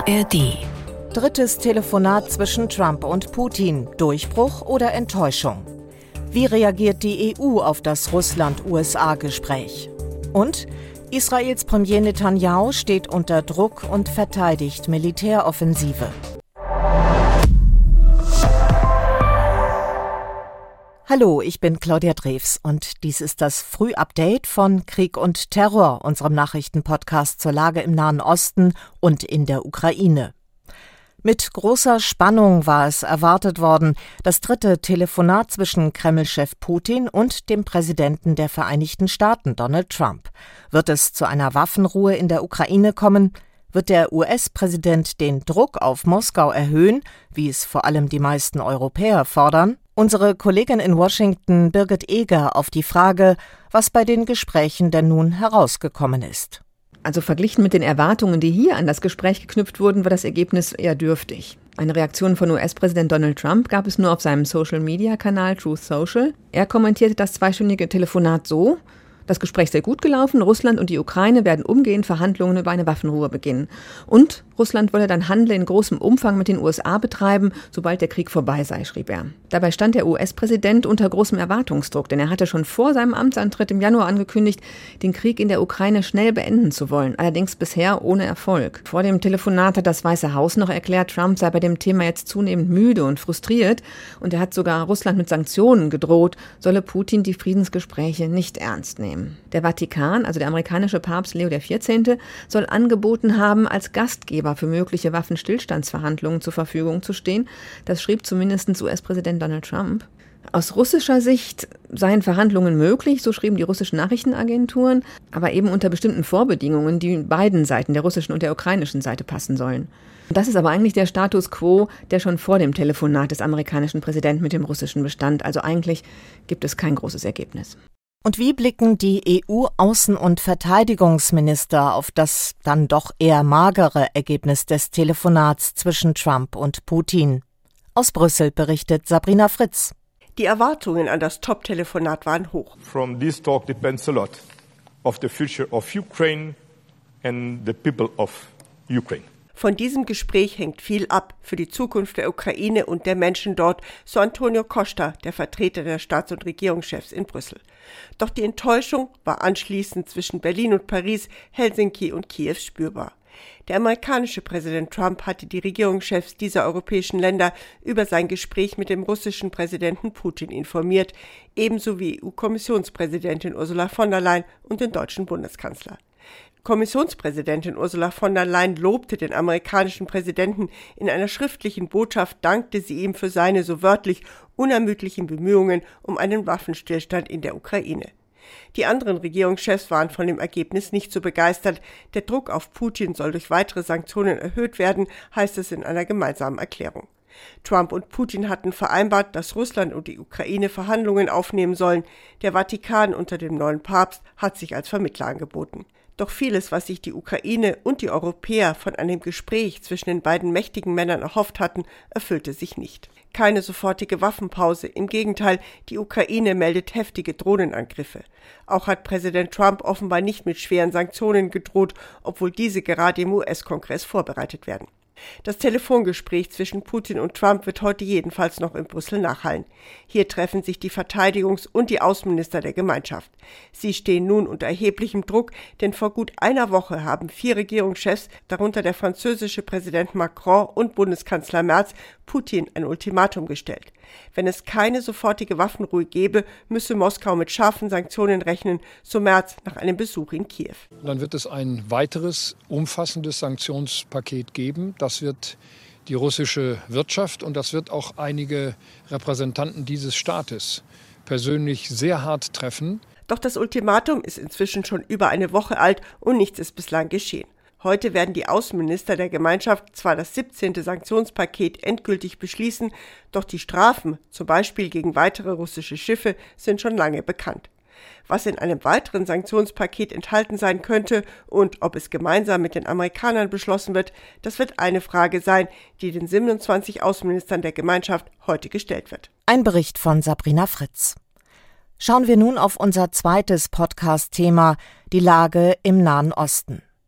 ARD. Drittes Telefonat zwischen Trump und Putin. Durchbruch oder Enttäuschung? Wie reagiert die EU auf das Russland-USA-Gespräch? Und Israels Premier Netanyahu steht unter Druck und verteidigt Militäroffensive. Hallo, ich bin Claudia Drews und dies ist das Frühupdate von Krieg und Terror, unserem Nachrichtenpodcast zur Lage im Nahen Osten und in der Ukraine. Mit großer Spannung war es erwartet worden, das dritte Telefonat zwischen Kreml-Chef Putin und dem Präsidenten der Vereinigten Staaten, Donald Trump. Wird es zu einer Waffenruhe in der Ukraine kommen? Wird der US-Präsident den Druck auf Moskau erhöhen, wie es vor allem die meisten Europäer fordern? Unsere Kollegin in Washington, Birgit Eger, auf die Frage, was bei den Gesprächen denn nun herausgekommen ist. Also verglichen mit den Erwartungen, die hier an das Gespräch geknüpft wurden, war das Ergebnis eher dürftig. Eine Reaktion von US-Präsident Donald Trump gab es nur auf seinem Social-Media-Kanal Truth Social. Er kommentierte das zweistündige Telefonat so: Das Gespräch sei gut gelaufen, Russland und die Ukraine werden umgehend Verhandlungen über eine Waffenruhe beginnen. Und Russland wolle dann Handel in großem Umfang mit den USA betreiben, sobald der Krieg vorbei sei, schrieb er. Dabei stand der US-Präsident unter großem Erwartungsdruck, denn er hatte schon vor seinem Amtsantritt im Januar angekündigt, den Krieg in der Ukraine schnell beenden zu wollen, allerdings bisher ohne Erfolg. Vor dem Telefonat hat das Weiße Haus noch erklärt, Trump sei bei dem Thema jetzt zunehmend müde und frustriert und er hat sogar Russland mit Sanktionen gedroht, solle Putin die Friedensgespräche nicht ernst nehmen. Der Vatikan, also der amerikanische Papst Leo XIV., soll angeboten haben, als Gastgeber für mögliche Waffenstillstandsverhandlungen zur Verfügung zu stehen. Das schrieb zumindest US-Präsident Donald Trump. Aus russischer Sicht seien Verhandlungen möglich, so schrieben die russischen Nachrichtenagenturen, aber eben unter bestimmten Vorbedingungen, die beiden Seiten, der russischen und der ukrainischen Seite, passen sollen. Das ist aber eigentlich der Status quo, der schon vor dem Telefonat des amerikanischen Präsidenten mit dem russischen bestand. Also eigentlich gibt es kein großes Ergebnis. Und wie blicken die EU-Außen- und Verteidigungsminister auf das dann doch eher magere Ergebnis des Telefonats zwischen Trump und Putin? Aus Brüssel berichtet Sabrina Fritz. Die Erwartungen an das Top-Telefonat waren hoch. From this talk depends a lot of the future of Ukraine and the people of Ukraine. Von diesem Gespräch hängt viel ab für die Zukunft der Ukraine und der Menschen dort, so Antonio Costa, der Vertreter der Staats- und Regierungschefs in Brüssel. Doch die Enttäuschung war anschließend zwischen Berlin und Paris, Helsinki und Kiew spürbar. Der amerikanische Präsident Trump hatte die Regierungschefs dieser europäischen Länder über sein Gespräch mit dem russischen Präsidenten Putin informiert, ebenso wie EU-Kommissionspräsidentin Ursula von der Leyen und den deutschen Bundeskanzler. Kommissionspräsidentin Ursula von der Leyen lobte den amerikanischen Präsidenten. In einer schriftlichen Botschaft dankte sie ihm für seine, so wörtlich, unermüdlichen Bemühungen um einen Waffenstillstand in der Ukraine. Die anderen Regierungschefs waren von dem Ergebnis nicht so begeistert. Der Druck auf Putin soll durch weitere Sanktionen erhöht werden, heißt es in einer gemeinsamen Erklärung. Trump und Putin hatten vereinbart, dass Russland und die Ukraine Verhandlungen aufnehmen sollen. Der Vatikan unter dem neuen Papst hat sich als Vermittler angeboten. Doch vieles, was sich die Ukraine und die Europäer von einem Gespräch zwischen den beiden mächtigen Männern erhofft hatten, erfüllte sich nicht. Keine sofortige Waffenpause, im Gegenteil, die Ukraine meldet heftige Drohnenangriffe. Auch hat Präsident Trump offenbar nicht mit schweren Sanktionen gedroht, obwohl diese gerade im US-Kongress vorbereitet werden. Das Telefongespräch zwischen Putin und Trump wird heute jedenfalls noch in Brüssel nachhallen. Hier treffen sich die Verteidigungs- und die Außenminister der Gemeinschaft. Sie stehen nun unter erheblichem Druck, denn vor gut einer Woche haben 4 Regierungschefs, darunter der französische Präsident Macron und Bundeskanzler Merz, Putin ein Ultimatum gestellt. Wenn es keine sofortige Waffenruhe gebe, müsse Moskau mit scharfen Sanktionen rechnen, so Merz nach einem Besuch in Kiew. Dann wird es ein weiteres umfassendes Sanktionspaket geben. Das wird die russische Wirtschaft und das wird auch einige Repräsentanten dieses Staates persönlich sehr hart treffen. Doch das Ultimatum ist inzwischen schon über eine Woche alt und nichts ist bislang geschehen. Heute werden die Außenminister der Gemeinschaft zwar das 17. Sanktionspaket endgültig beschließen, doch die Strafen, zum Beispiel gegen weitere russische Schiffe, sind schon lange bekannt. Was in einem weiteren Sanktionspaket enthalten sein könnte und ob es gemeinsam mit den Amerikanern beschlossen wird, das wird eine Frage sein, die den 27 Außenministern der Gemeinschaft heute gestellt wird. Ein Bericht von Sabrina Fritz. Schauen wir nun auf unser zweites Podcast-Thema, die Lage im Nahen Osten.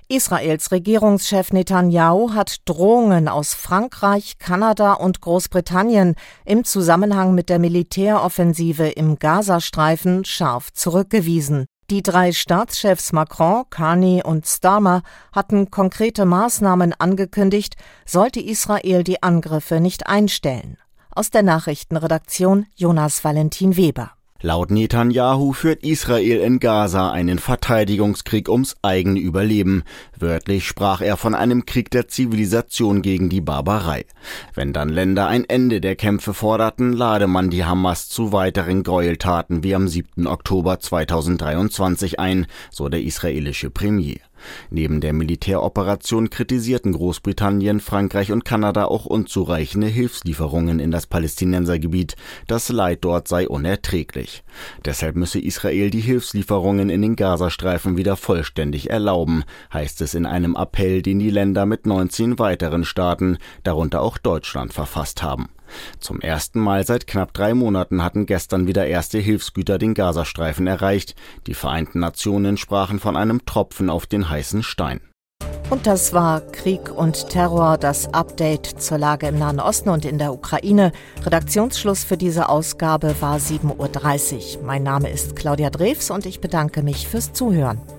Israels Regierungschef Netanyahu hat Drohungen aus Frankreich, Kanada und Großbritannien im Zusammenhang mit der Militäroffensive im Gazastreifen scharf zurückgewiesen. Die 3 Staatschefs Macron, Carney und Starmer hatten konkrete Maßnahmen angekündigt, sollte Israel die Angriffe nicht einstellen. Aus der Nachrichtenredaktion Jonas Valentin Weber. Laut Netanyahu führt Israel in Gaza einen Verteidigungskrieg ums eigene Überleben. Wörtlich sprach er von einem Krieg der Zivilisation gegen die Barbarei. Wenn dann Länder ein Ende der Kämpfe forderten, lade man die Hamas zu weiteren Gräueltaten wie am 7. Oktober 2023 ein, so der israelische Premier. Neben der Militäroperation kritisierten Großbritannien, Frankreich und Kanada auch unzureichende Hilfslieferungen in das Palästinensergebiet. Das Leid dort sei unerträglich. Deshalb müsse Israel die Hilfslieferungen in den Gazastreifen wieder vollständig erlauben, heißt es in einem Appell, den die Länder mit 19 weiteren Staaten, darunter auch Deutschland, verfasst haben. Zum ersten Mal seit knapp 3 Monaten hatten gestern wieder erste Hilfsgüter den Gazastreifen erreicht. Die Vereinten Nationen sprachen von einem Tropfen auf den heißen Stein. Und das war Krieg und Terror, das Update zur Lage im Nahen Osten und in der Ukraine. Redaktionsschluss für diese Ausgabe war 7:30 Uhr. Mein Name ist Claudia Drews und ich bedanke mich fürs Zuhören.